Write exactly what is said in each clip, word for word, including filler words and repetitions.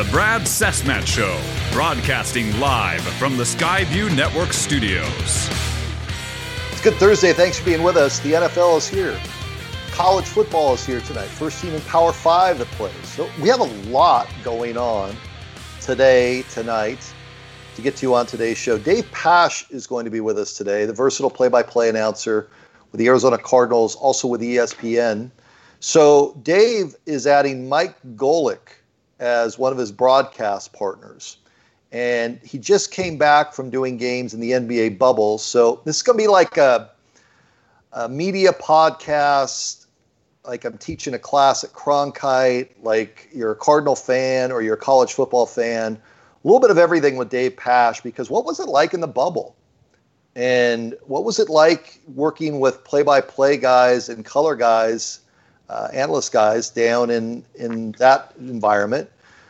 The Brad Cessmat Show, broadcasting live from the Skyview Network studios. It's Good Thursday. Thanks for being with us. The N F L is here. College football is here tonight. First team in Power Five that plays. So we have a lot going on today, tonight, to get to on today's show. Dave Pasch is going to be with us today, the versatile play-by-play announcer with the Arizona Cardinals, also with E S P N. So Dave is adding Mike Golic as one of his broadcast partners. And he just came back from doing games in the N B A bubble. So this is going to be like a, a media podcast, like I'm teaching a class at Cronkite, like you're a Cardinal fan or you're a college football fan. A little bit of everything with Dave Pasch, because what was it like in the bubble? And what was it like working with play-by-play guys and color guys, uh, analyst guys down in, in that environment?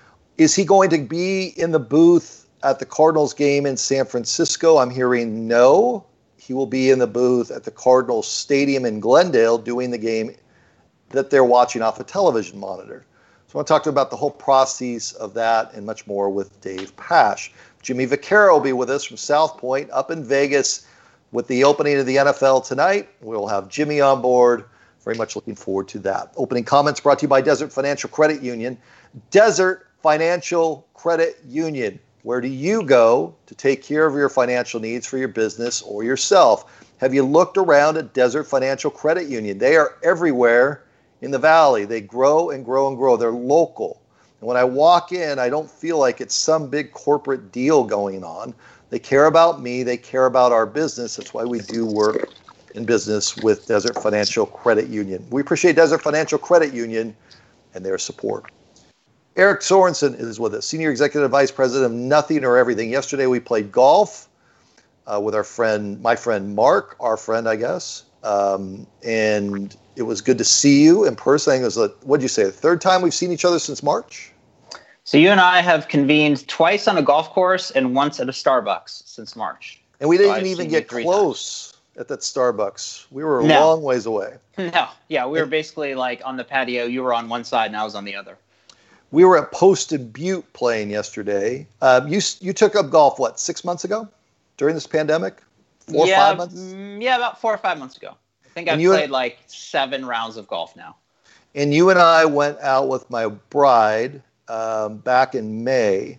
Is he going to be in the booth at the Cardinals game in San Francisco? I'm hearing no. He will be in the booth at the Cardinals Stadium in Glendale doing the game that they're watching off a television monitor. So I want to talk to you about the whole process of that and much more with Dave Pasch. Jimmy Vaccaro will be with us from South Point up in Vegas with the opening of the N F L tonight. We'll have Jimmy on board. Very much looking forward to that. Opening comments brought to you by Desert Financial Credit Union. Desert Financial Credit Union. Where do you go to take care of your financial needs for your business or yourself? Have you looked around at Desert Financial Credit Union? They are everywhere in the Valley. They grow and grow and grow. They're local. And when I walk in, I don't feel like it's some big corporate deal going on. They care about me. They care about our business. That's why we do work in business with Desert Financial Credit Union. We appreciate Desert Financial Credit Union and their support. Eric Sorensen is with us, Senior Executive Vice President of Nothing or Everything. Yesterday we played golf uh, with our friend, my friend Mark, our friend, I guess. Um, and it was good to see you in person. I think it was, a, what'd you say, the third time we've seen each other since March? So you and I have convened twice on a golf course and once at a Starbucks since March. And we didn't so even get close times. At that Starbucks. We were a no. long ways away. No. Yeah, we were basically like on the patio. You were on one side and I was on the other. We were at Posted Butte playing yesterday. Um, you you took up golf, what, six months ago during this pandemic? Four yeah, or five months? Mm, yeah, about four or five months ago. I think I've and played and, like seven rounds of golf now. And you and I went out with my bride um, back in May,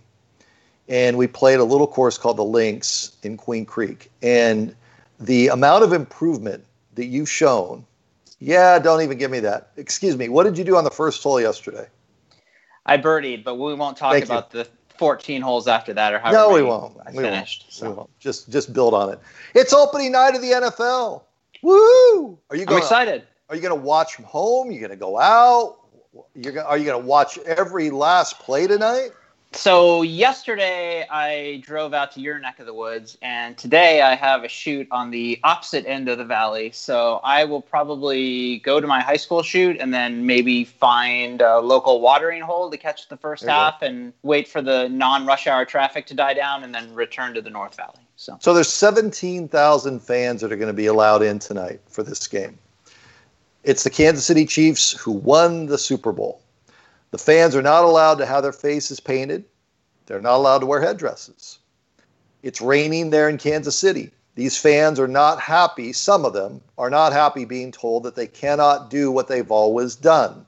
and we played a little course called the Links in Queen Creek. And the amount of improvement that you've shown, yeah, don't even give me that. Excuse me, what did you do on the first hole yesterday? I birdied, but we won't talk Thank about you. the fourteen holes after that or however No, we many won't. I we finished. Won't. So. We won't. Just, just build on it. It's opening night of the N F L. Woo! Are you going? I'm excited. Are you going to watch from home? You're going to go out? You're going, are you going to watch every last play tonight? So yesterday I drove out to your neck of the woods, and today I have a shoot on the opposite end of the valley. So I will probably go to my high school shoot and then maybe find a local watering hole to catch the first half and wait for the non-rush hour traffic to die down and then return to the North Valley. So, so there's seventeen thousand fans that are going to be allowed in tonight for this game. It's the Kansas City Chiefs who won the Super Bowl. The fans are not allowed to have their faces painted. They're not allowed to wear headdresses. It's raining there in Kansas City. These fans are not happy. Some of them are not happy being told that they cannot do what they've always done.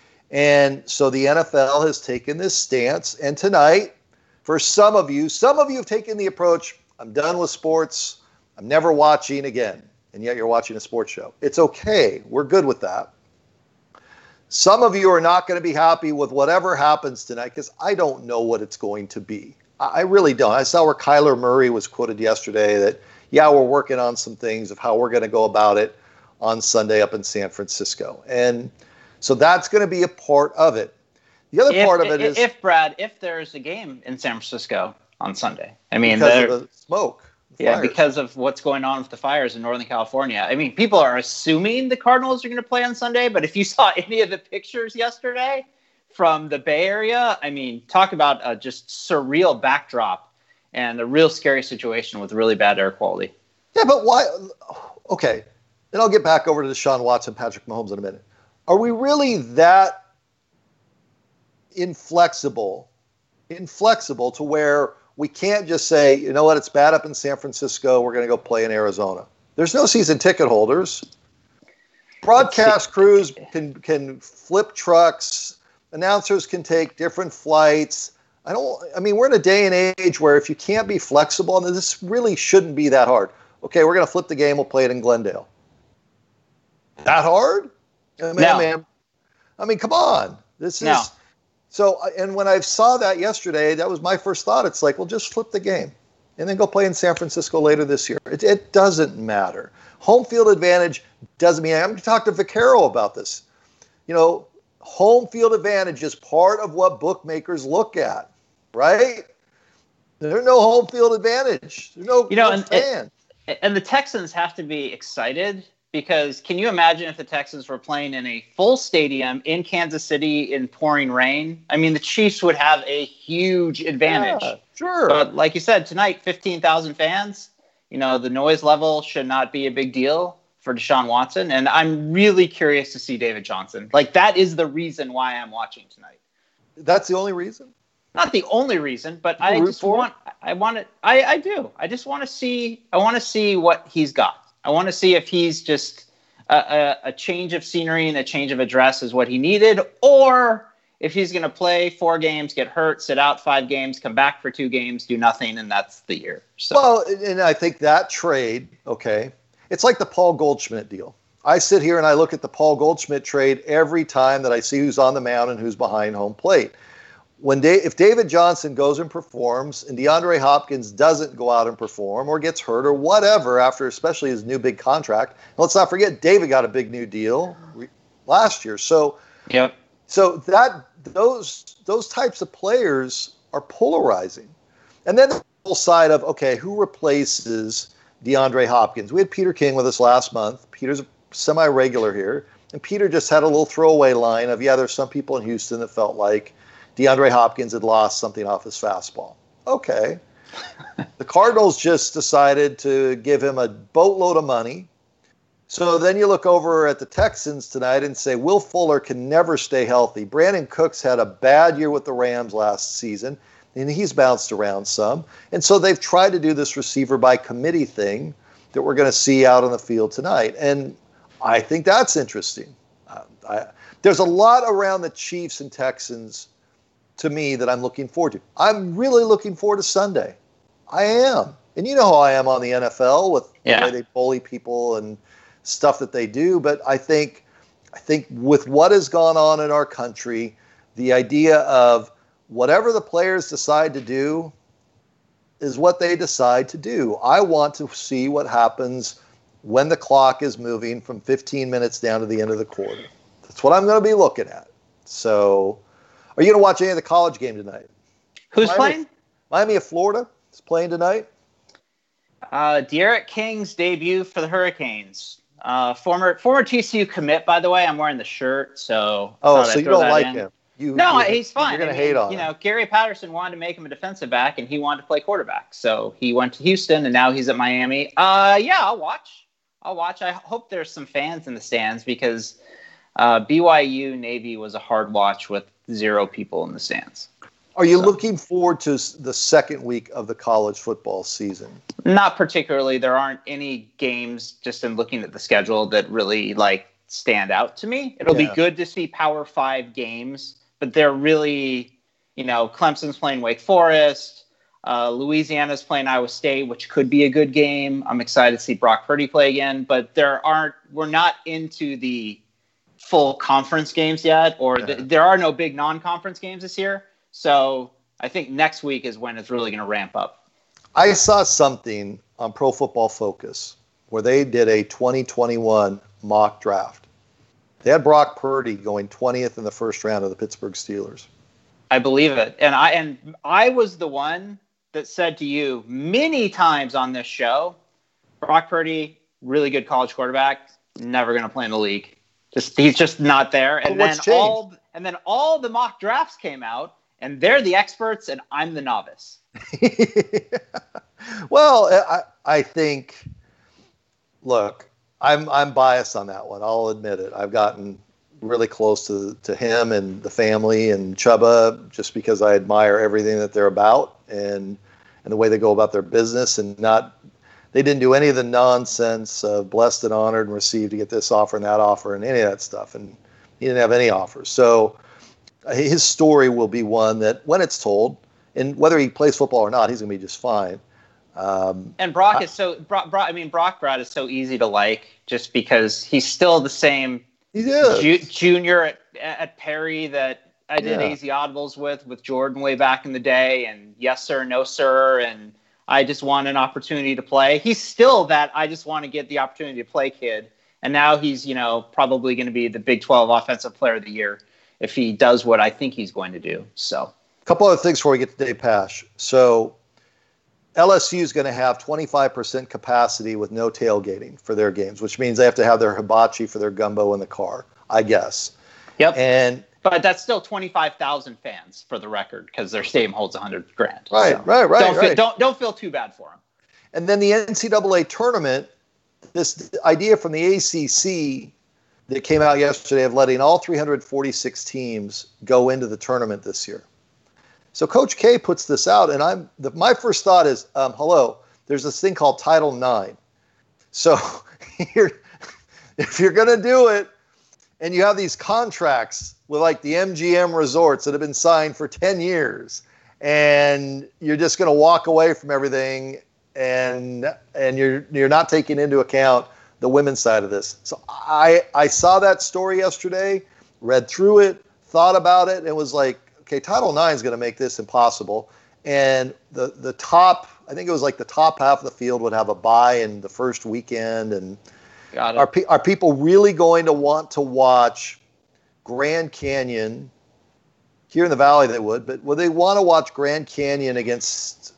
And so the N F L has taken this stance. And tonight, for some of you, some of you have taken the approach, I'm done with sports. I'm never watching again. And yet you're watching a sports show. It's okay. We're good with that. Some of you are not going to be happy with whatever happens tonight because I don't know what it's going to be. I really don't. I saw where Kyler Murray was quoted yesterday that, yeah, we're working on some things of how we're going to go about it on Sunday up in San Francisco. And so that's going to be a part of it. The other if, part of it if, is... If, Brad, if there's a game in San Francisco on Sunday. I mean, because of the smoke. The yeah, fires. because of what's going on with the fires in Northern California. I mean, people are assuming the Cardinals are going to play on Sunday, but if you saw any of the pictures yesterday from the Bay Area, I mean, talk about a just surreal backdrop and a real scary situation with really bad air quality. Yeah, but why? Okay, then I'll get back over to Deshaun Watson, Patrick Mahomes in a minute. Are we really that inflexible inflexible to where we can't just say, you know what, it's bad up in San Francisco, we're going to go play in Arizona. There's no season ticket holders. Broadcast crews can can flip trucks. Announcers can take different flights. I don't. I mean, we're in a day and age where if you can't be flexible, and this really shouldn't be that hard. Okay, we're going to flip the game. We'll play it in Glendale. That hard? I mean, no. man. I mean, come on. This is no. so. And when I saw that yesterday, that was my first thought. It's like, well, just flip the game, and then go play in San Francisco later this year. It, it doesn't matter. Home field advantage doesn't mean. I'm going to talk to Vaccaro about this. You know, home field advantage is part of what bookmakers look at, right? There's no home field advantage. There's no, you know, no and, fan. And, and the Texans have to be excited because can you imagine if the Texans were playing in a full stadium in Kansas City in pouring rain? I mean, the Chiefs would have a huge advantage. Yeah, sure. But like you said, tonight, fifteen thousand fans. You know, the noise level should not be a big deal for Deshaun Watson. And I'm really curious to see David Johnson. Like, that is the reason why I'm watching tonight. That's the only reason? Not the only reason, but you I root just for want, I want it. I, I do. I just want to see, I want to see what he's got. I want to see if he's just a, a, a change of scenery and a change of address is what he needed, or if he's going to play four games, get hurt, sit out five games, come back for two games, do nothing, and that's the year. So. Well, and I think that trade, okay, it's like the Paul Goldschmidt deal. I sit here and I look at the Paul Goldschmidt trade every time that I see who's on the mound and who's behind home plate. When da- if David Johnson goes and performs and DeAndre Hopkins doesn't go out and perform or gets hurt or whatever after especially his new big contract, and let's not forget David got a big new deal last year. So, yep. so that those those types of players are polarizing. And then the whole side of, okay, who replaces DeAndre Hopkins? We had Peter King with us last month. Peter's a semi-regular here. And Peter just had a little throwaway line of, yeah, there's some people in Houston that felt like DeAndre Hopkins had lost something off his fastball. Okay. The Cardinals just decided to give him a boatload of money. So then you look over at the Texans tonight and say, Will Fuller can never stay healthy. Brandon Cooks had a bad year with the Rams last season, and he's bounced around some. And so they've tried to do this receiver by committee thing that we're going to see out on the field tonight. And I think that's interesting. Uh, I, there's a lot around the Chiefs and Texans to me that I'm looking forward to. I'm really looking forward to Sunday. I am. And you know how I am on the N F L with yeah. the way they bully people and stuff that they do. But I think, I think with what has gone on in our country, the idea of whatever the players decide to do is what they decide to do. I want to see what happens when the clock is moving from fifteen minutes down to the end of the quarter. That's what I'm going to be looking at. So are you going to watch any of the college game tonight? Who's Miami, playing? Miami of Florida is playing tonight. Uh, De'Aaron King's debut for the Hurricanes. Uh, former former T C U commit, by the way. I'm wearing the shirt, so oh, so I'd you don't like in. him. You, no, you, he's fine. You're going I to mean, hate on you him. know, Gary Patterson wanted to make him a defensive back, and he wanted to play quarterback. So he went to Houston, and now he's at Miami. Uh, yeah, I'll watch. I'll watch. I hope there's some fans in the stands because uh, B Y U Navy was a hard watch with zero people in the stands. Are you so. looking forward to the second week of the college football season? Not particularly. There aren't any games, just in looking at the schedule, that really like stand out to me. It'll Yeah. be good to see Power Five games, but they're really, you know, Clemson's playing Wake Forest, uh, Louisiana's playing Iowa State, which could be a good game. I'm excited to see Brock Purdy play again, but there aren't. We're not into the full conference games yet, or Yeah. the, there are no big non-conference games this year. So I think next week is when it's really going to ramp up. I saw something on Pro Football Focus where they did a twenty twenty-one mock draft. They had Brock Purdy going twentieth in the first round of the Pittsburgh Steelers. I believe it. And I and I was the one that said to you many times on this show, Brock Purdy, really good college quarterback, never going to play in the league. Just he's just not there. And But then what's all and then all the mock drafts came out, and they're the experts, and I'm the novice. Well, I, I think, look, I'm I'm biased on that one. I'll admit it. I've gotten really close to, to him and the family and Chubba, just because I admire everything that they're about and and the way they go about their business, and not they didn't do any of the nonsense of blessed and honored and received to get this offer and that offer and any of that stuff. And he didn't have any offers. So his story will be one that when it's told, and whether he plays football or not, he's going to be just fine. Um, and Brock I, is so Brock, Brock. I mean, Brock Broad is so easy to like, just because he's still the same ju- junior at, at Perry that I did yeah. A Z Audibles with with Jordan way back in the day, and yes sir, no sir, and I just want an opportunity to play. He's still that I just want to get the opportunity to play kid, and now he's you know probably going to be the Big twelve Offensive Player of the Year if he does what I think he's going to do. So, a couple other things before we get to Dave Pasch. So, L S U is going to have twenty-five percent capacity with no tailgating for their games, which means they have to have their hibachi for their gumbo in the car, I guess. Yep. And but that's still twenty-five thousand fans for the record, because their stadium holds one hundred grand. Right, so right, right. Don't right. feel, don't don't feel too bad for them. And then the N C double A tournament, this idea from the A C C that came out yesterday of letting all three hundred forty-six teams go into the tournament this year. So Coach K puts this out, and I'm the, my first thought is, um, hello, there's this thing called Title nine. So you're, if you're going to do it, and you have these contracts with like the M G M resorts that have been signed for ten years, and you're just going to walk away from everything, and and you're you're not taking into account the women's side of this. So I I saw that story yesterday, read through it, thought about it, and was like, okay, Title nine is going to make this impossible. And the the top, I think it was like the top half of the field would have a bye in the first weekend. And Got it. Are, pe- are people really going to want to watch Grand Canyon? Here in the Valley they would, but would they want to watch Grand Canyon against,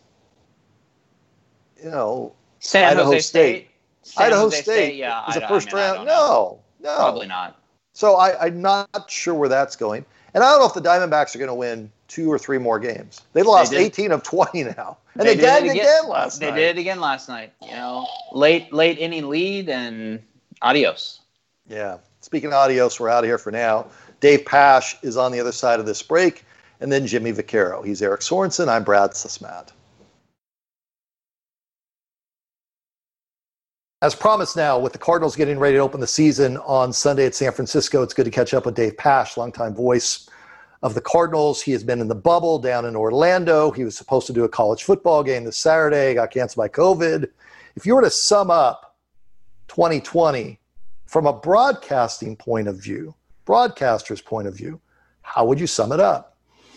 you know, San Idaho Jose State? State. San Idaho Jose State, State yeah. was I, a first I mean, round. No, no. Probably not. So I, I'm not sure where that's going. And I don't know if the Diamondbacks are going to win two or three more games. They've lost they eighteen of twenty now. And they, they gagged again. again last they night. They did it again last night. You know, late late inning lead and adios. Yeah. Speaking of adios, we're out of here for now. Dave Pasch is on the other side of this break. And then Jimmy Vaccaro. He's Eric Sorensen. I'm Brad Sismat. As promised now, with the Cardinals getting ready to open the season on Sunday at San Francisco, it's good to catch up with Dave Pasch, longtime voice of the Cardinals. He has been in the bubble down in Orlando. He was supposed to do a college football game this Saturday, got canceled by COVID. If you were to sum up twenty twenty from a broadcasting point of view, broadcaster's point of view, how would you sum it up?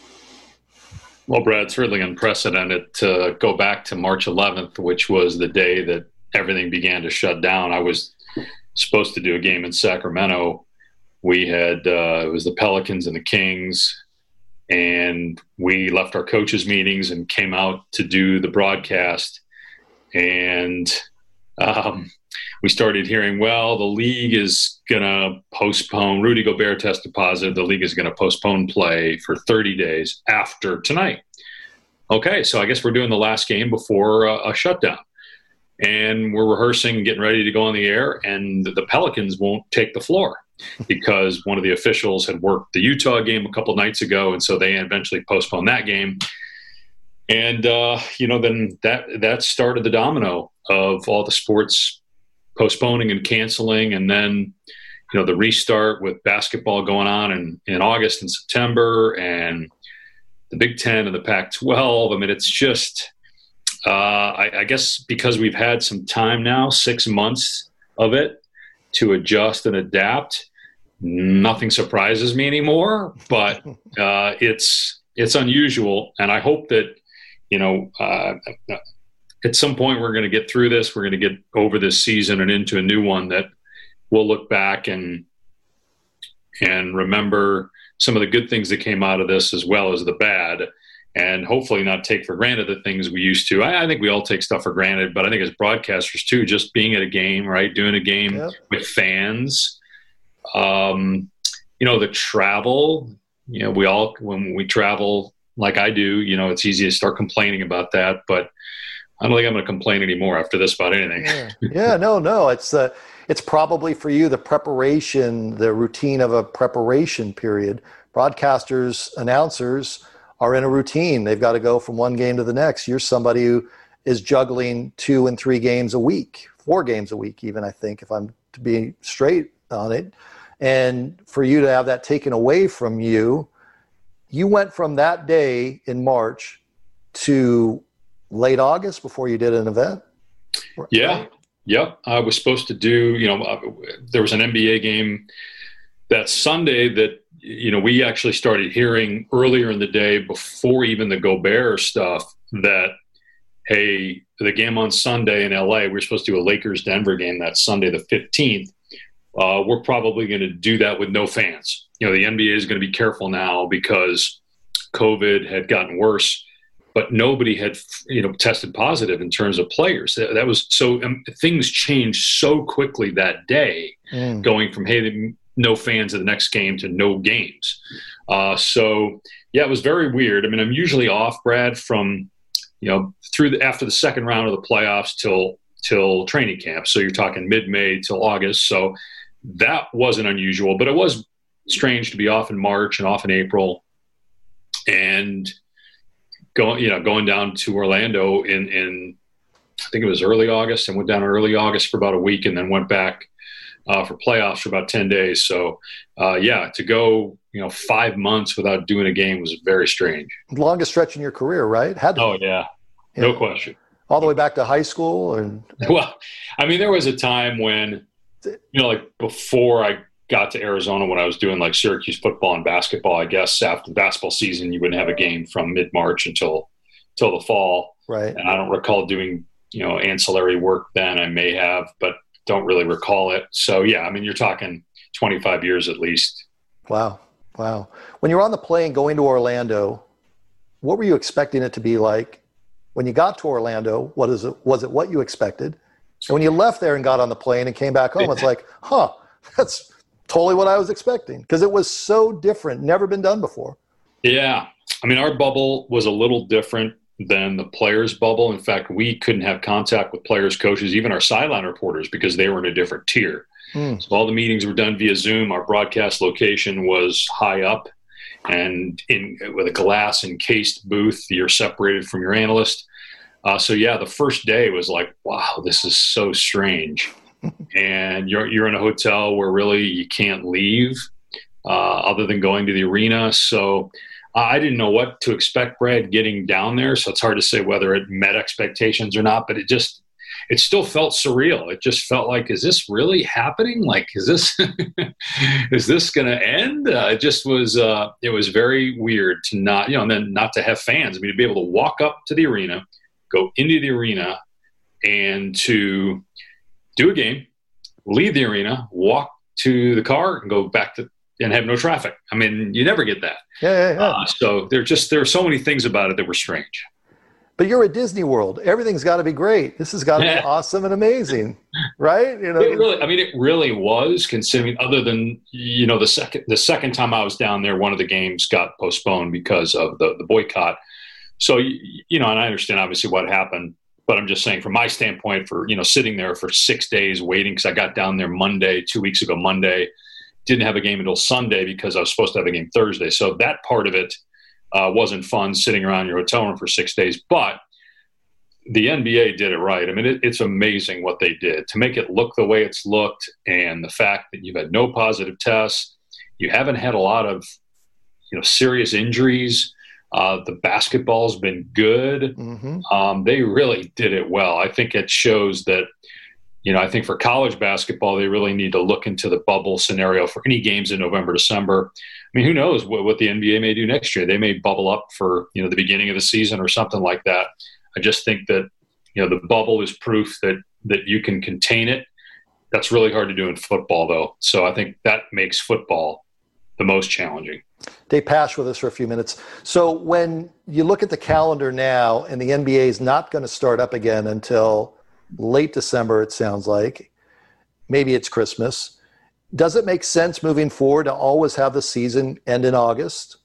Well, Brad, it's really unprecedented to go back to March eleventh, which was the day that everything began to shut down. I was supposed to do a game in Sacramento. We had, uh, it was the Pelicans and the Kings, and we left our coaches' meetings and came out to do the broadcast. And um, we started hearing, well, the league is going to postpone. Rudy Gobert tested positive. The league is going to postpone play for thirty days after tonight. Okay, so I guess we're doing the last game before uh, a shutdown. And we're rehearsing and getting ready to go on the air, and the Pelicans won't take the floor because one of the officials had worked the Utah game a couple nights ago, and so they eventually postponed that game. And, uh, you know, then that that started the domino of all the sports postponing and canceling, and then, you know, the restart with basketball going on in, in August and September, and the Big Ten and the Pac twelve. I mean, it's just – Uh, I, I guess because we've had some time now, six months of it, to adjust and adapt, nothing surprises me anymore. But uh, it's it's unusual, and I hope that, you know, uh, at some point we're going to get through this. We're going to get over this season and into a new one that we'll look back and and remember some of the good things that came out of this as well as the bad. And hopefully not take for granted the things we used to. I, I think we all take stuff for granted, but I think as broadcasters too, just being at a game, right, doing a game yep. with fans, um, you know, the travel, you know, we all, when we travel like I do, you know, it's easy to start complaining about that, but I don't think I'm going to complain anymore after this about anything. Yeah, yeah no, no. It's uh, it's probably for you the preparation, the routine of a preparation period. Broadcasters, announcers are in a routine. They've got to go from one game to the next. You're somebody who is juggling two and three games a week, four games a week even, I think, if I'm to be straight on it. And for you to have that taken away from you, you went from that day in March to late August before you did an event? Yeah. Right? Yep. I was supposed to do, you know, uh, there was an N B A game that Sunday that, you know, we actually started hearing earlier in the day before even the Gobert stuff that, hey, the game on Sunday in L A, we're supposed to do a Lakers-Denver game that Sunday the fifteenth. Uh, we're probably going to do that with no fans. You know, the N B A is going to be careful now because COVID had gotten worse, but nobody had, you know, tested positive in terms of players. That, that was so um, things changed so quickly that day, mm. going from, hey, no fans at the next game to no games. Uh, so, yeah, it was very weird. I mean, I'm usually off, Brad, from, you know, through the, after the second round of the playoffs till till training camp. So you're talking mid-May till August. So that wasn't unusual, but it was strange to be off in March and off in April and going, you know, going down to Orlando in, in, I think it was early August, and went down early August for about a week and then went back uh, for playoffs for about ten days. So uh, yeah, to go, you know, five months without doing a game was very strange. Longest stretch in your career, right? Had to oh yeah. yeah, no question. All the way back to high school? And well, I mean, there was a time when, you know, like before I got to Arizona, when I was doing like Syracuse football and basketball, I guess after the basketball season, you wouldn't have a game from mid-March until until the fall. Right. And I don't recall doing, you know, ancillary work then. I may have, but don't really recall it. So, yeah, I mean, you're talking twenty-five years at least. Wow. Wow. When you were on the plane going to Orlando, what were you expecting it to be like? When you got to Orlando, what is it? Was it what you expected? And when you left there and got on the plane and came back home, it's like, huh, that's totally what I was expecting, because it was so different, never been done before. Yeah. I mean, our bubble was a little different than the players' bubble. In fact, we couldn't have contact with players, coaches, even our sideline reporters, because they were in a different tier. Mm. So all the meetings were done via Zoom. Our broadcast location was high up and in with a glass encased booth. You're separated from your analyst. Uh, so yeah, the first day was like, wow, this is so strange. And you're you're in a hotel where really you can't leave uh, other than going to the arena. So I didn't know what to expect, Brad, getting down there. So it's hard to say whether it met expectations or not, but it just, it still felt surreal. It just felt like, is this really happening? Like, is this, is this going to end? Uh, it just was, uh, it was very weird to not, you know, and then not to have fans. I mean, to be able to walk up to the arena, go into the arena, and to do a game, leave the arena, walk to the car, and go back to, and have no traffic. I mean, you never get that. Yeah, yeah, yeah. Uh, so there just, there are so many things about it that were strange. But you're at Disney World. Everything's got to be great. This has got to yeah. be awesome and amazing, right? You know, it really, I mean, it really was, considering, other than, you know, the second, the second time I was down there, one of the games got postponed because of the, the boycott. So, you know, and I understand obviously what happened, but I'm just saying from my standpoint, for, you know, sitting there for six days waiting, because I got down there Monday, two weeks ago Monday, didn't have a game until Sunday because I was supposed to have a game Thursday. So that part of it uh, wasn't fun, sitting around your hotel room for six days. But the N B A did it right. I mean, it, it's amazing what they did to make it look the way it's looked, and the fact that you've had no positive tests, you haven't had a lot of, you know, serious injuries. Uh, the basketball's been good. Mm-hmm. Um, they really did it well. I think it shows that, you know, I think for college basketball, they really need to look into the bubble scenario for any games in November, December. I mean, who knows what, what the N B A may do next year? They may bubble up for, you know, the beginning of the season or something like that. I just think that, you know, the bubble is proof that that you can contain it. That's really hard to do in football, though. So I think that makes football the most challenging. Dave Pasch with us for a few minutes. So when you look at the calendar now, and the N B A is not going to start up again until late December, it sounds like. Maybe it's Christmas. Does it make sense moving forward to always have the season end in August?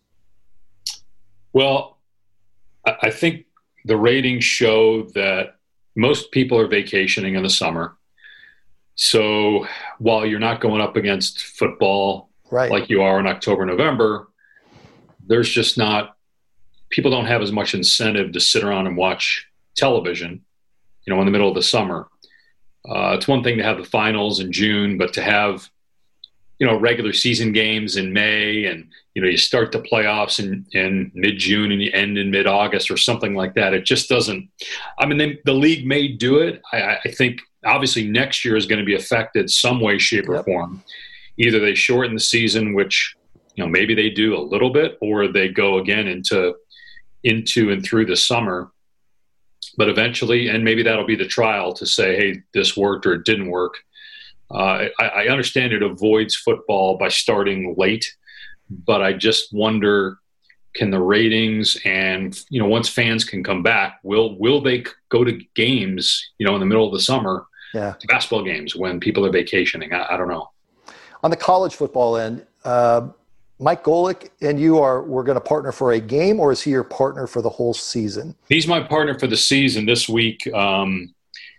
Well, I think the ratings show that most people are vacationing in the summer. So while you're not going up against football right. like you are in October, November, there's just not – people don't have as much incentive to sit around and watch television, you know, in the middle of the summer. Uh, it's one thing to have the finals in June, but to have, you know, regular season games in May and, you know, you start the playoffs in, in mid-June and you end in mid-August or something like that. It just doesn't – I mean, they, the league may do it. I, I think obviously next year is going to be affected some way, shape, or yep. form. Either they shorten the season, which, you know, maybe they do a little bit, or they go again into into and through the summer. But eventually, and maybe that'll be the trial to say, hey, this worked or it didn't work. Uh, I, I understand it avoids football by starting late, but I just wonder, can the ratings and, you know, once fans can come back, will will they go to games, you know, in the middle of the summer, yeah. basketball games when people are vacationing? I, I don't know. On the college football end, uh, Mike Golic and you are we're going to partner for a game, or is he your partner for the whole season? He's my partner for the season. This week, um,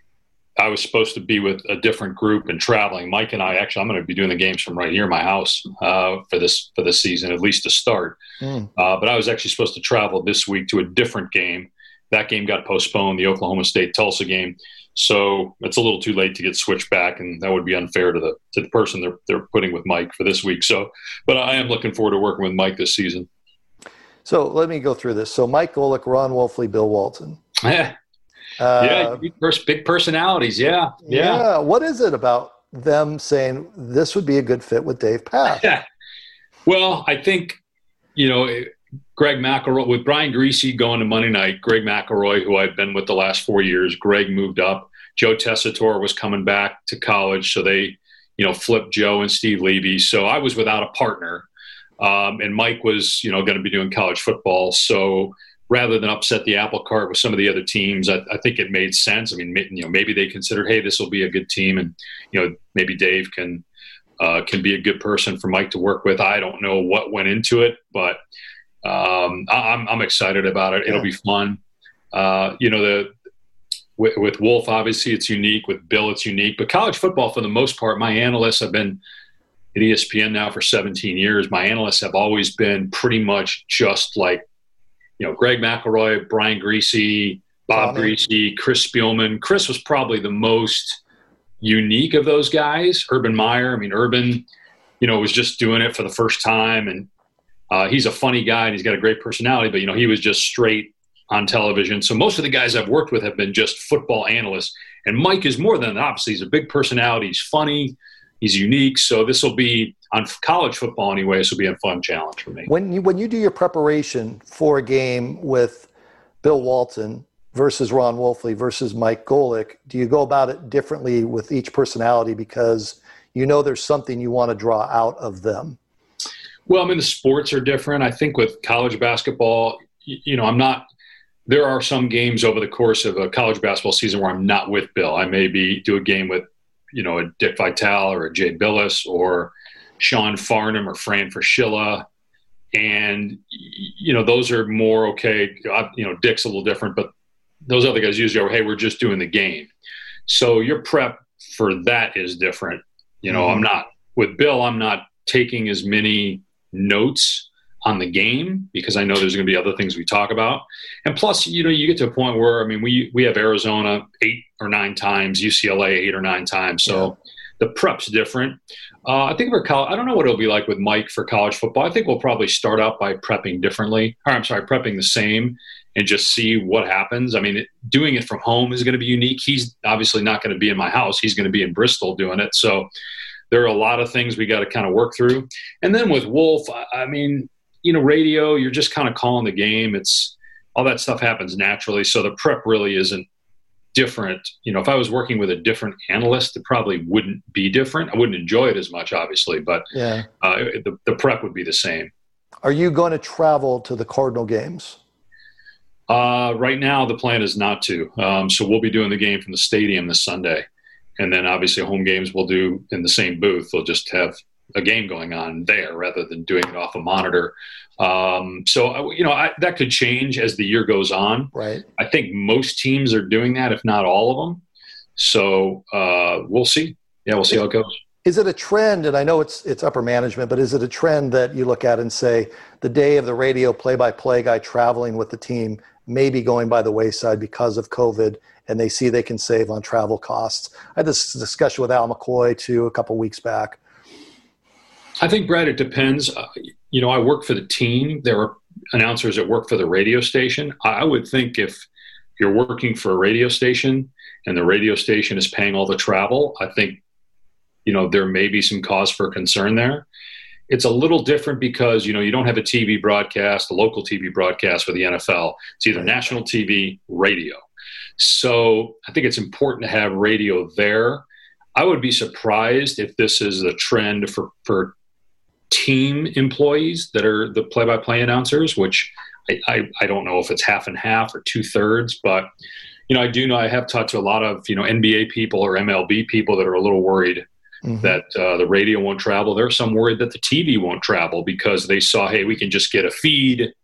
I was supposed to be with a different group and traveling. Mike and I, actually, I'm going to be doing the games from right here in my house uh, for this for this season, at least to start. Mm. Uh, but I was actually supposed to travel this week to a different game. That game got postponed, the Oklahoma State-Tulsa game. So it's a little too late to get switched back, and that would be unfair to the to the person they're they're putting with Mike for this week. So, but I am looking forward to working with Mike this season. So let me go through this. So Mike Golic, Ron Wolfley, Bill Walton. Yeah, uh, yeah, big, big personalities. Yeah, yeah, yeah. What is it about them saying this would be a good fit with Dave Path? Yeah. Well, I think you know. It, Greg McElroy, with Brian Griese going to Monday night, Greg McElroy, who I've been with the last four years, Greg moved up. Joe Tessitore was coming back to college, so they, you know, flipped Joe and Steve Levy. So I was without a partner, um, and Mike was, you know, going to be doing college football. So rather than upset the apple cart with some of the other teams, I, I think it made sense. I mean, you know, maybe they considered, hey, this will be a good team, and you know, maybe Dave can uh, can be a good person for Mike to work with. I don't know what went into it, but. Um, I'm, I'm excited about it. It'll be fun. Uh, you know, the with, with Wolf, obviously it's unique. With Bill, it's unique. But college football, for the most part, my analysts have been at E S P N now for seventeen years. My analysts have always been pretty much just like, you know, Greg McElroy, Brian Griese, Bob Tommy. Griese, Chris Spielman. Chris was probably the most unique of those guys. Urban Meyer. I mean, Urban, you know, was just doing it for the first time, and Uh, he's a funny guy and he's got a great personality, but, you know, he was just straight on television. So most of the guys I've worked with have been just football analysts. And Mike is more than that. Obviously, he's a big personality. He's funny. He's unique. So this will be, on college football anyway, this will be a fun challenge for me. When you, when you do your preparation for a game with Bill Walton versus Ron Wolfley versus Mike Golic, do you go about it differently with each personality because you know there's something you want to draw out of them? Well, I mean, the sports are different. I think with college basketball, you know, I'm not – there are some games over the course of a college basketball season where I'm not with Bill. I may be do a game with, you know, a Dick Vitale or a Jay Billis or Sean Farnham or Fran Fraschilla. And, you know, those are more okay. You know, Dick's a little different, but those other guys usually are, hey, we're just doing the game. So your prep for that is different. You know, mm-hmm. I'm not – with Bill, I'm not taking as many – notes on the game because I know there's going to be other things we talk about. And plus, you know, you get to a point where, I mean, we, we have Arizona eight or nine times, U C L A eight or nine times. So yeah. The prep's different. Uh, I think for college, I don't know what it'll be like with Mike for college football. I think we'll probably start out by prepping differently, or I'm sorry, prepping the same and just see what happens. I mean, it, doing it from home is going to be unique. He's obviously not going to be in my house. He's going to be in Bristol doing it. So there are a lot of things we got to kind of work through. And then with Wolf, I mean, you know, radio, you're just kind of calling the game. It's all that stuff happens naturally. So the prep really isn't different. You know, if I was working with a different analyst, it probably wouldn't be different. I wouldn't enjoy it as much, obviously, but yeah, uh, the, the prep would be the same. Are you going to travel to the Cardinal games? Uh, right now, the plan is not to. Um, so we'll be doing the game from the stadium this Sunday. And then obviously home games we'll do in the same booth. They'll just have a game going on there rather than doing it off a monitor. Um, so, you know, I, that could change as the year goes on. Right. I think most teams are doing that, if not all of them. So uh, we'll see. yeah, we'll see how it goes. Is it a trend, and I know it's it's upper management, but is it a trend that you look at and say the day of the radio play-by-play guy traveling with the team may be going by the wayside because of COVID, and they see they can save on travel costs? I had this discussion with Al McCoy, too, a couple weeks back. I think, Brad, it depends. Uh, you know, I work for the team. There are announcers that work for the radio station. I would think if you're working for a radio station and the radio station is paying all the travel, I think, you know, there may be some cause for concern there. It's a little different because, you know, you don't have a T V broadcast, a local T V broadcast for the N F L. It's either national T V, radio. So I think it's important to have radio there. I would be surprised if this is a trend for, for team employees that are the play-by-play announcers, which I, I, I don't know if it's half and half or two-thirds, but, you know, I do know I have talked to a lot of, you know, N B A people or M L B people that are a little worried Mm-hmm. that uh, the radio won't travel. There's some worried that the T V won't travel because they saw, hey, we can just get a feed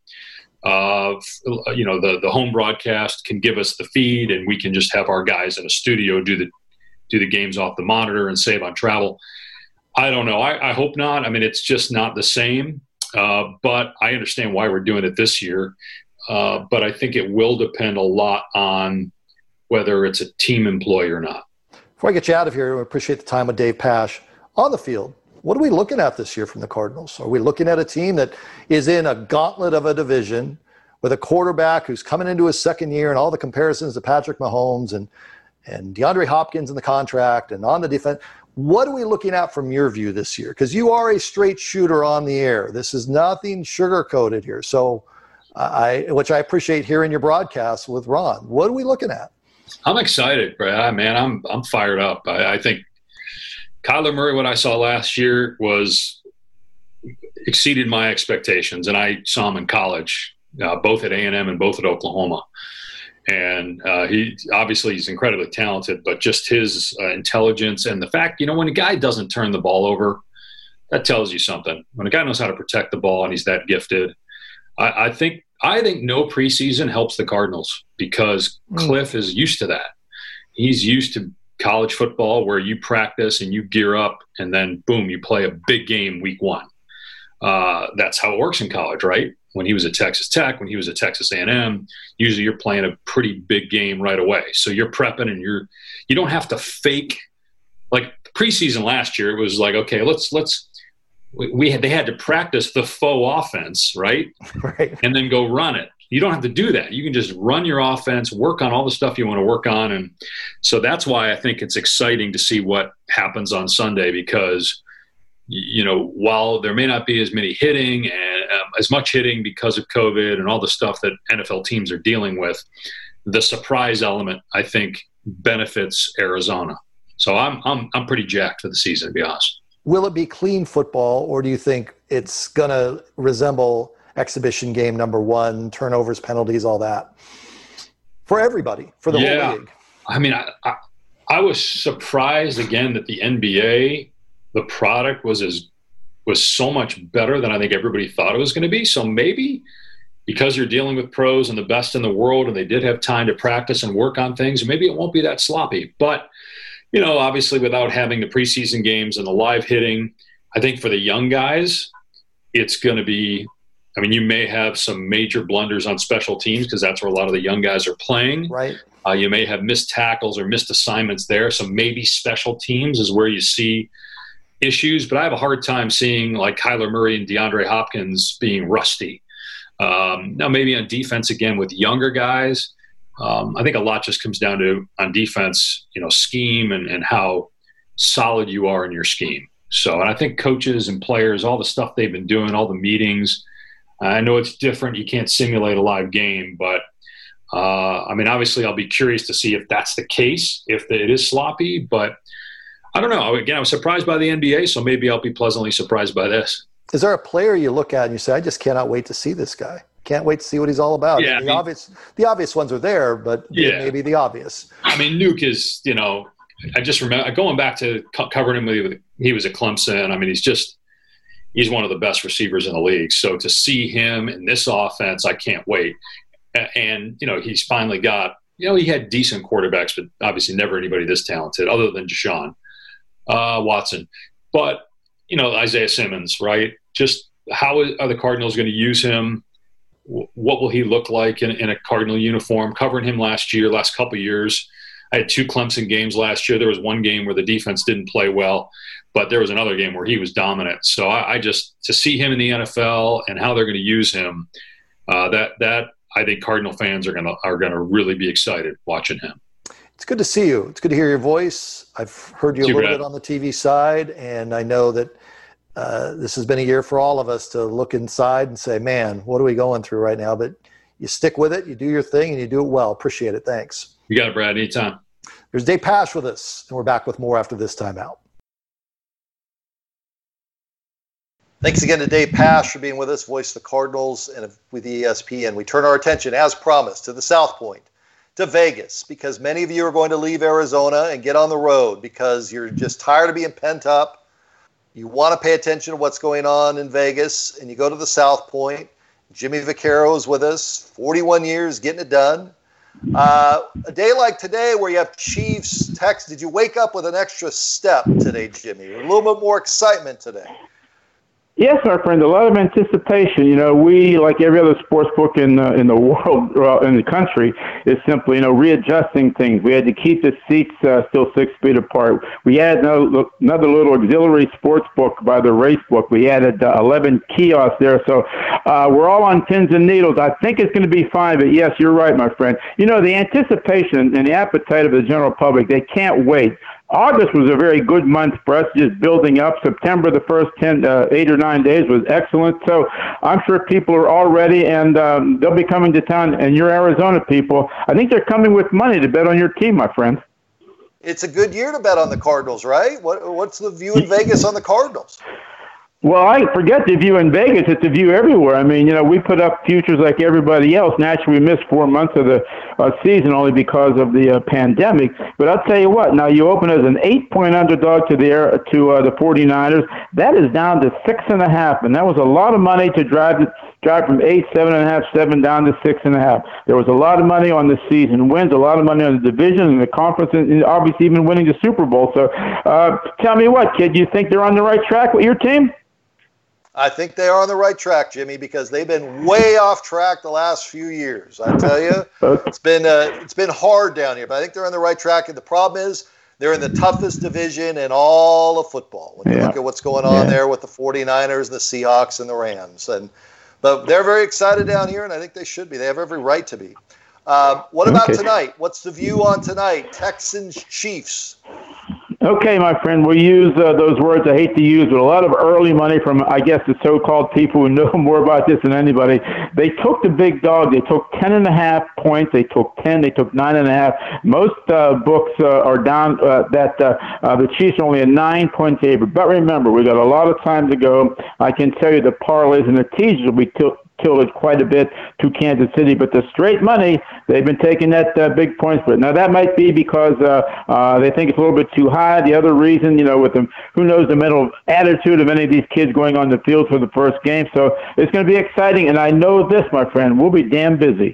of, you know, the, the home broadcast can give us the feed and we can just have our guys in a studio do the do the games off the monitor and save on travel. I don't know. I, I hope not. I mean, it's just not the same. Uh, but I understand why we're doing it this year. Uh, but I think it will depend a lot on whether it's a team employee or not. Before I get you out of here, I appreciate the time with Dave Pasch. On the field, what are we looking at this year from the Cardinals? Are we looking at a team that is in a gauntlet of a division with a quarterback who's coming into his second year and all the comparisons to Patrick Mahomes and, and DeAndre Hopkins in the contract and on the defense? What are we looking at from your view this year? Because you are a straight shooter on the air. This is nothing sugar-coated here. So, I, which I appreciate hearing your broadcast with Ron. What are we looking at? I'm excited, Brad. Man, I'm I'm fired up. I, I think Kyler Murray, what I saw last year, was exceeded my expectations, and I saw him in college, uh, both at A and M and both at Oklahoma. And uh, he obviously he's incredibly talented, but just his uh, intelligence and the fact, you know, when a guy doesn't turn the ball over, that tells you something. When a guy knows how to protect the ball and he's that gifted, I, I think. I think no preseason helps the Cardinals because Cliff is used to that. He's used to college football where you practice and you gear up and then, boom, you play a big game week one. Uh, that's how it works in college, right? When he was at Texas Tech, when he was at Texas A and M, usually you're playing a pretty big game right away. So you're prepping and you're you don't have to fake. Like preseason last year, it was like, okay, let's let's – We had they had to practice the faux offense, right? Right. And then go run it. You don't have to do that. You can just run your offense, work on all the stuff you want to work on. And so that's why I think it's exciting to see what happens on Sunday because, you know, while there may not be as many hitting and um, as much hitting because of COVID and all the stuff that N F L teams are dealing with, the surprise element, I think, benefits Arizona. So I'm I'm I'm pretty jacked for the season, to be honest. Will it be clean football, or do you think it's going to resemble exhibition game number one, turnovers, penalties, all that? For everybody, for the yeah. whole league. I mean, I, I, I was surprised, again, that the N B A, the product was as was so much better than I think everybody thought it was going to be. So maybe because you're dealing with pros and the best in the world and they did have time to practice and work on things, maybe it won't be that sloppy. But you know, obviously without having the preseason games and the live hitting, I think for the young guys, it's going to be, I mean, you may have some major blunders on special teams because that's where a lot of the young guys are playing. Right. Uh, you may have missed tackles or missed assignments there. So maybe special teams is where you see issues. But I have a hard time seeing like Kyler Murray and DeAndre Hopkins being rusty. Um, now maybe on defense again with younger guys. Um, I think a lot just comes down to, on defense, you know, scheme and, and how solid you are in your scheme. So, and I think coaches and players, all the stuff they've been doing, all the meetings, I know it's different. You can't simulate a live game, but, uh, I mean, obviously I'll be curious to see if that's the case, if it is sloppy, but I don't know. Again, I was surprised by the N B A, so maybe I'll be pleasantly surprised by this. Is there a player you look at and you say, I just cannot wait to see this guy? Can't wait to see what he's all about. Yeah, the I mean, obvious, the obvious ones are there, but yeah. maybe the obvious. I mean, Nuke is, you know, I just remember going back to co- covering him with, he was at Clemson. I mean, he's just, he's one of the best receivers in the league. So to see him in this offense, I can't wait. And, you know, he's finally got, you know, he had decent quarterbacks, but obviously never anybody this talented other than Deshaun. uh, Watson. But, you know, Isaiah Simmons, right? Just how are the Cardinals going to use him? What will he look like in, in a Cardinal uniform? Covering him last year, last couple of years. I had two Clemson games last year. There was one game where the defense didn't play well, but there was another game where he was dominant. So I, I just – to see him in the N F L and how they're going to use him, uh, that that I think Cardinal fans are going to are going to really be excited watching him. It's good to see you. It's good to hear your voice. I've heard you a little bit on the T V side, and I know that uh, this has been a year for all of us to look inside and say, man, what are we going through right now? But you stick with it, you do your thing, and you do it well. Appreciate it. Thanks. You got it, Brad. Anytime. There's Dave Pasch with us, and we're back with more after this timeout. Thanks again to Dave Pasch for being with us, voice of the Cardinals, and with E S P N. We turn our attention, as promised, to the South Point, to Vegas, because many of you are going to leave Arizona and get on the road because you're just tired of being pent up. You want to pay attention to what's going on in Vegas, and you go to the South Point. Jimmy Vaccaro is with us, forty-one years, getting it done. Uh, a day like today where you have Chiefs, Texans, did you wake up with an extra step today, Jimmy? A little bit more excitement today? Yes, my friend. A lot of anticipation. You know, we, like every other sports book in uh, in the world, uh, in the country, is simply, you know, readjusting things. We had to keep the seats uh, still six feet apart. We had another, another little auxiliary sports book by the race book. We added uh, eleven kiosks there. So uh, we're all on pins and needles. I think it's going to be fine, but yes, you're right, my friend. You know, the anticipation and the appetite of the general public, they can't wait. August was a very good month for us, just building up. September, the first ten, uh, eight or nine days was excellent. So I'm sure people are all ready, and um, they'll be coming to town. And you're Arizona people. I think they're coming with money to bet on your team, my friend. It's a good year to bet on the Cardinals, right? What, what's the view in Vegas on the Cardinals? Well, I forget the view in Vegas. It's a view everywhere. I mean, you know, we put up futures like everybody else. Naturally, we missed four months of the uh, season only because of the uh, pandemic. But I'll tell you what, now you open as an eight-point underdog to the air, to uh, the 49ers. That is down to six and a half, and that was a lot of money to drive it, drive from eight, seven and a half, seven down to six and a half. There was a lot of money on the season wins, a lot of money on the division and the conference, and obviously even winning the Super Bowl. So uh, tell me what, kid, you think they're on the right track with your team? I think they are on the right track, Jimmy, because they've been way off track the last few years. I tell you, it's been uh, it's been hard down here, but I think they're on the right track. And the problem is they're in the toughest division in all of football. When you yeah. look at what's going on yeah. there with the 49ers, the Seahawks, and the Rams. And but they're very excited down here, and I think they should be. They have every right to be. Um, what about okay. tonight? What's the view on tonight? Texans, Chiefs. Okay, my friend, we'll use uh, those words I hate to use, but a lot of early money from, I guess, the so-called people who know more about this than anybody. They took the big dog. They took ten and a half points. They took ten. They took nine and a half. Most uh, books uh, are down uh, that uh, uh, the Chiefs are only a nine-point favorite. But remember, we got a lot of time to go. I can tell you the parlays and the teasers will be tilted. tilted quite a bit to Kansas City, but the straight money, they've been taking that uh, big point spread. Now, that might be because uh, uh, they think it's a little bit too high. The other reason, you know, with them, who knows the mental attitude of any of these kids going on the field for the first game. So it's going to be exciting, and I know this, my friend, we'll be damn busy.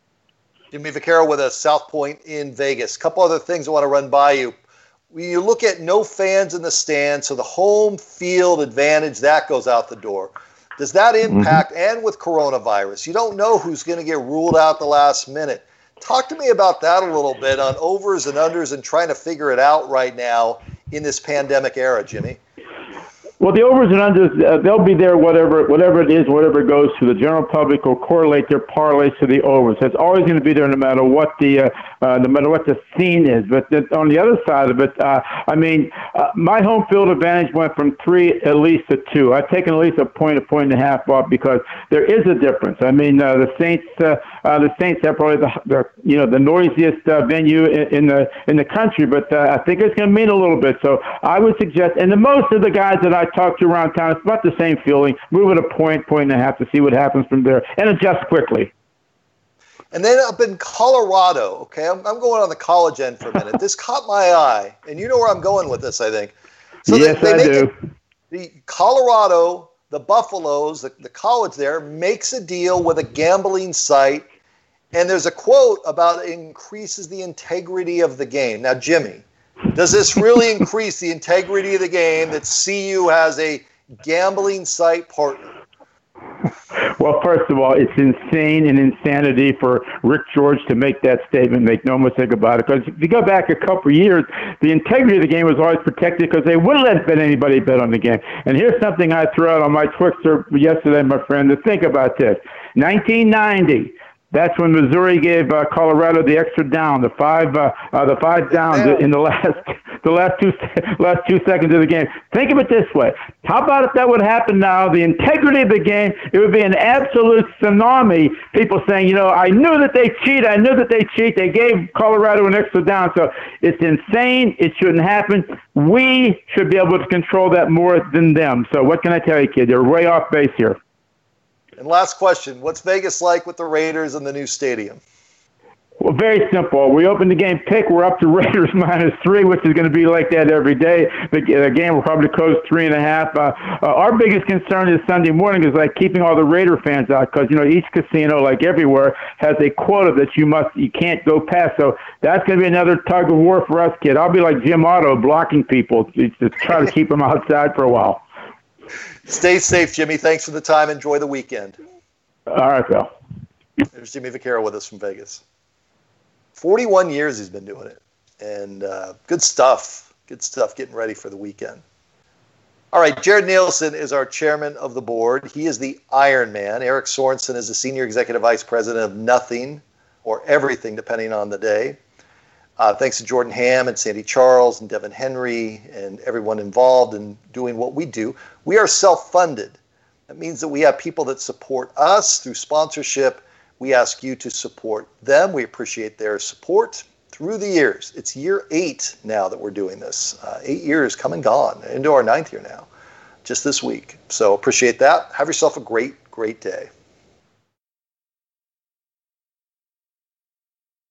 Jimmy Vaccaro with us, South Point in Vegas. A couple other things I want to run by you. When you look at no fans in the stands, so the home field advantage, that goes out the door. Does that impact, mm-hmm. and with coronavirus, you don't know who's going to get ruled out the last minute. Talk to me about that a little bit on overs and unders and trying to figure it out right now in this pandemic era, Jimmy. Well, the overs and unders, uh, they'll be there, whatever whatever it is, whatever it goes to. The general public will correlate their parlays to the overs. It's always going to be there no matter what the uh, uh, no matter what the scene is. But the, on the other side of it, uh, I mean, uh, my home field advantage went from three at least to two. I've taken at least a point, a point and a half off because there is a difference. I mean, uh, the Saints, uh, uh, the Saints are probably the, the you know the noisiest uh, venue in, in the in the country, but uh, I think it's going to mean a little bit. So I would suggest, and the most of the guys that I talk to around town, it's about the same feeling. Move it a point, point and a half to see what happens from there, and adjust quickly. And then up in Colorado, okay, I'm, I'm going on the college end for a minute. This caught my eye, and you know where I'm going with this, I think. So yes, they, they I make do. It, the Colorado, the Buffaloes, the, the college there, makes a deal with a gambling site, and there's a quote about it increases the integrity of the game. Now, Jimmy, Does this really increase the integrity of the game that C U has a gambling site partner? Well, first of all, it's insane and insanity for Rick George to make that statement, make no mistake about it. Because if you go back a couple of years, the integrity of the game was always protected because they wouldn't let bet anybody bet on the game. And here's something I threw out on my Twixter yesterday, my friend, to think about this. nineteen ninety. That's when Missouri gave uh, Colorado the extra down, the five, uh, uh, the five downs in the last, the last two, last two seconds of the game. Think of it this way: how about if that would happen now? The integrity of the game, it would be an absolute tsunami. People saying, you know, I knew that they cheat. I knew that they cheat. They gave Colorado an extra down. So it's insane. It shouldn't happen. We should be able to control that more than them. So what can I tell you, kid? They're way off base here. And last question, what's Vegas like with the Raiders in the new stadium? Well, very simple. We opened the game pick. We're up to Raiders minus three, which is going to be like that every day. The, the game will probably close three and a half. Uh, uh, our biggest concern is Sunday morning is like keeping all the Raider fans out because, you know, each casino, like everywhere, has a quota that you must, you can't go past. So that's going to be another tug of war for us, kid. I'll be like Jim Otto blocking people to, to try to keep them outside for a while. Stay safe, Jimmy. Thanks for the time. Enjoy the weekend. All right, Phil. There's Jimmy Vaccaro with us from Vegas. forty-one years he's been doing it. And uh, good stuff. Good stuff getting ready for the weekend. All right, Jared Nielsen is our chairman of the board. He is the Iron Man. Eric Sorensen is the senior executive vice president of nothing or everything, depending on the day. Uh, thanks to Jordan Ham and Sandy Charles and Devin Henry and everyone involved in doing what we do. We are self-funded. That means that we have people that support us through sponsorship. We ask you to support them. We appreciate their support through the years. It's year eight now that we're doing this. Uh, eight years come and gone, into our ninth year now, just this week. So appreciate that. Have yourself a great, great day.